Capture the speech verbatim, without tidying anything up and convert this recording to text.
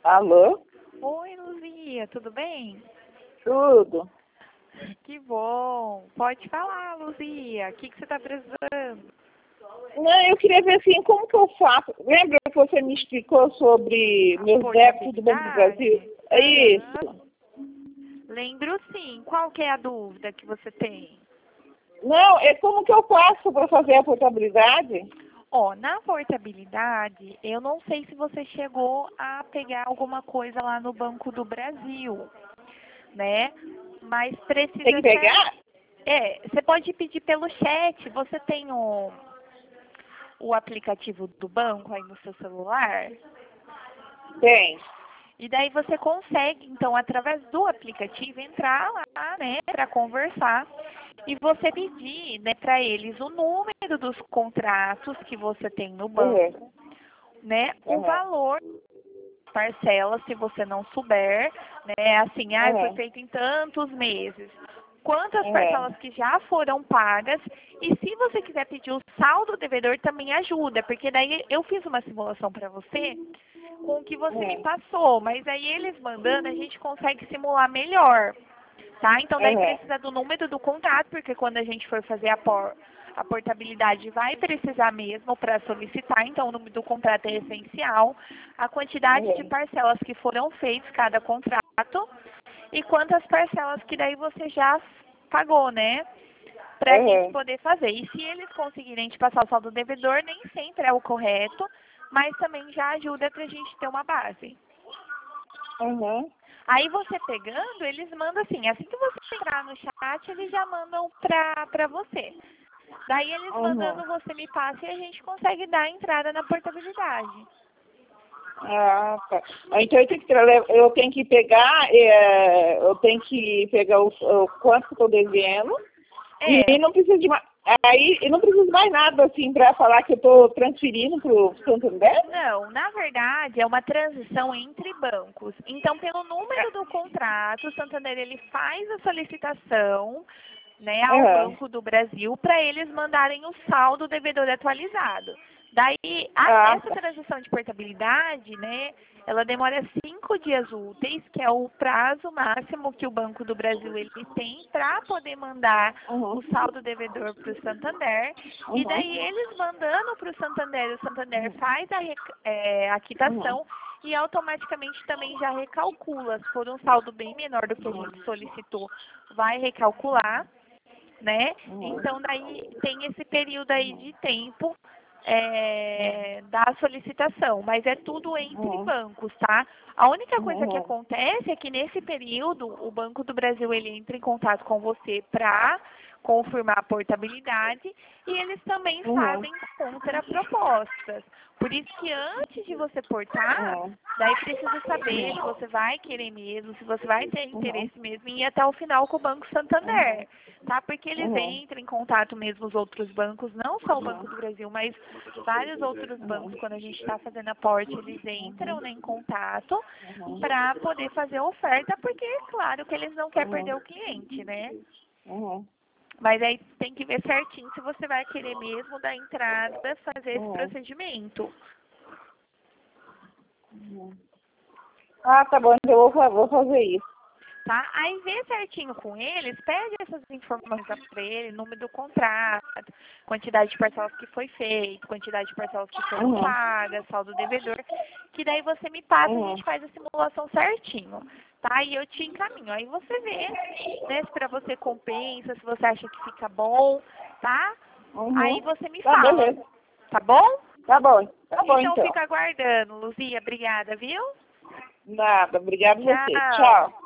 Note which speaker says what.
Speaker 1: Alô?
Speaker 2: Oi, Luzia, tudo bem?
Speaker 1: Tudo.
Speaker 2: Que bom. Pode falar, Luzia. O que, que você está precisando?
Speaker 1: Não, eu queria ver assim, como que eu faço? Lembra que você me explicou sobre
Speaker 2: A
Speaker 1: meus débitos do Banco do Brasil? É
Speaker 2: Aham.
Speaker 1: isso.
Speaker 2: Lembro sim. Qual que é a dúvida que você tem?
Speaker 1: Não, é como que eu faço para fazer a portabilidade?
Speaker 2: Ó, na portabilidade, eu não sei se você chegou a pegar alguma coisa lá no Banco do Brasil, né? Mas precisa
Speaker 1: Tem que
Speaker 2: ser...
Speaker 1: pegar?
Speaker 2: É, você pode pedir pelo chat. Você tem o, o aplicativo do banco aí no seu celular?
Speaker 1: Tem.
Speaker 2: E daí você consegue, então, através do aplicativo, entrar lá, né, para conversar e você pedir, né, para eles o número dos contratos que você tem no banco,
Speaker 1: Uhum.
Speaker 2: né, o
Speaker 1: Uhum.
Speaker 2: valor parcela, se você não souber, né, assim, ah, foi
Speaker 1: Uhum.
Speaker 2: feito em tantos meses. Quantas
Speaker 1: Uhum.
Speaker 2: parcelas que já foram pagas e se você quiser pedir o saldo devedor também ajuda, porque daí eu fiz uma simulação para você com o que você me
Speaker 1: Uhum.
Speaker 2: passou, mas aí eles mandando a gente consegue simular melhor, tá? Então daí
Speaker 1: Uhum.
Speaker 2: precisa do número do contrato, porque quando a gente for fazer a, por, a portabilidade vai precisar mesmo para solicitar, então o número do contrato é essencial, a quantidade de
Speaker 1: Uhum.
Speaker 2: parcelas que foram feitas cada contrato e quantas parcelas que daí você já pagou, né? Para a gente
Speaker 1: Uhum.
Speaker 2: poder fazer. E se eles conseguirem te passar o saldo devedor, nem sempre é o correto, mas também já ajuda para a gente ter uma base.
Speaker 1: Uhum.
Speaker 2: Aí você pegando, eles mandam assim, assim que você entrar no chat, eles já mandam pra, pra você. Daí eles
Speaker 1: Uhum.
Speaker 2: mandando, você me passa e a gente consegue dar a entrada na portabilidade.
Speaker 1: Ah, tá. Ah, então eu tenho que, tra- eu tenho que pegar, é, eu tenho que pegar o, o quanto que eu estou devendo
Speaker 2: É,
Speaker 1: e não preciso de mais, aí eu não preciso mais nada assim para falar que eu estou transferindo para o Santander?
Speaker 2: não, na verdade é uma transição entre bancos. Então, pelo número do contrato, o Santander ele faz a solicitação, né, ao
Speaker 1: Aham.
Speaker 2: Banco do Brasil para eles mandarem o saldo devedor atualizado. Daí, a-
Speaker 1: Ah,
Speaker 2: essa
Speaker 1: tá.
Speaker 2: transição de portabilidade, né, ela demora cinco dias úteis, que é o prazo máximo que o Banco do Brasil ele tem para poder mandar
Speaker 1: Uhum.
Speaker 2: o saldo devedor para o Santander. E
Speaker 1: Uhum.
Speaker 2: daí, eles mandando para o Santander, o Santander faz a, rec- é, a
Speaker 1: Uhum.
Speaker 2: quitação e automaticamente também já recalcula. Se for um saldo bem menor do que a gente solicitou, vai recalcular, né?
Speaker 1: Uhum.
Speaker 2: Então daí tem esse período aí de tempo é, da solicitação, mas é tudo entre
Speaker 1: Uhum.
Speaker 2: bancos, tá? A única coisa que
Speaker 1: Uhum.
Speaker 2: acontece é que nesse período o Banco do Brasil ele entra em contato com você para confirmar a portabilidade e eles também
Speaker 1: Uhum.
Speaker 2: fazem contrapropostas. Por isso que antes de você portar,
Speaker 1: Uhum.
Speaker 2: daí precisa saber se você vai querer mesmo, se você vai ter
Speaker 1: Uhum.
Speaker 2: interesse mesmo em ir até o final com o Banco Santander, tá? Porque eles
Speaker 1: Uhum.
Speaker 2: entram em contato mesmo os outros bancos, não só o Banco do Brasil, mas vários outros bancos,
Speaker 1: Uhum.
Speaker 2: quando a gente está fazendo aporte, eles entram,
Speaker 1: Uhum.
Speaker 2: né, em contato
Speaker 1: Uhum.
Speaker 2: para poder fazer a oferta, porque é claro que eles não querem
Speaker 1: Uhum.
Speaker 2: perder o cliente, né?
Speaker 1: Uhum.
Speaker 2: Mas aí tem que ver certinho se você vai querer mesmo dar entrada, fazer esse
Speaker 1: Uhum.
Speaker 2: procedimento.
Speaker 1: Uhum. Ah, tá bom, então eu vou, fa- vou fazer isso.
Speaker 2: Tá? Aí vê certinho com eles, pede essas informações para ele, número do contrato, quantidade de parcelas que foi feito, quantidade de parcelas que foram
Speaker 1: Uhum.
Speaker 2: pagas, saldo devedor, que daí você me passa, a
Speaker 1: Uhum.
Speaker 2: gente faz a simulação certinho, tá? E eu te encaminho. Aí você vê, né, se para você compensa, se você acha que fica bom, tá? Aí
Speaker 1: Uhum.
Speaker 2: você me
Speaker 1: Tá,
Speaker 2: fala,
Speaker 1: beleza.
Speaker 2: tá bom?
Speaker 1: Tá bom, tá bom
Speaker 2: Então
Speaker 1: então.
Speaker 2: fica aguardando, Luzia. Obrigada, viu?
Speaker 1: Nada, obrigado a você.
Speaker 2: Tchau.
Speaker 1: Tchau.